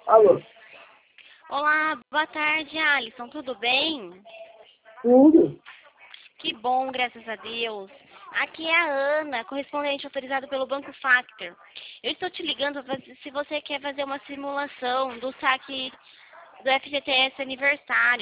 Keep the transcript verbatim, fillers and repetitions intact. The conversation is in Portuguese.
Alô? Olá, boa tarde, Alisson. Tudo bem? Tudo? Que bom, graças a Deus. Aqui é a Ana, correspondente autorizada pelo Banco Factor. Eu estou te ligando pra ver se você quer fazer uma simulação do saque do F G T S aniversário.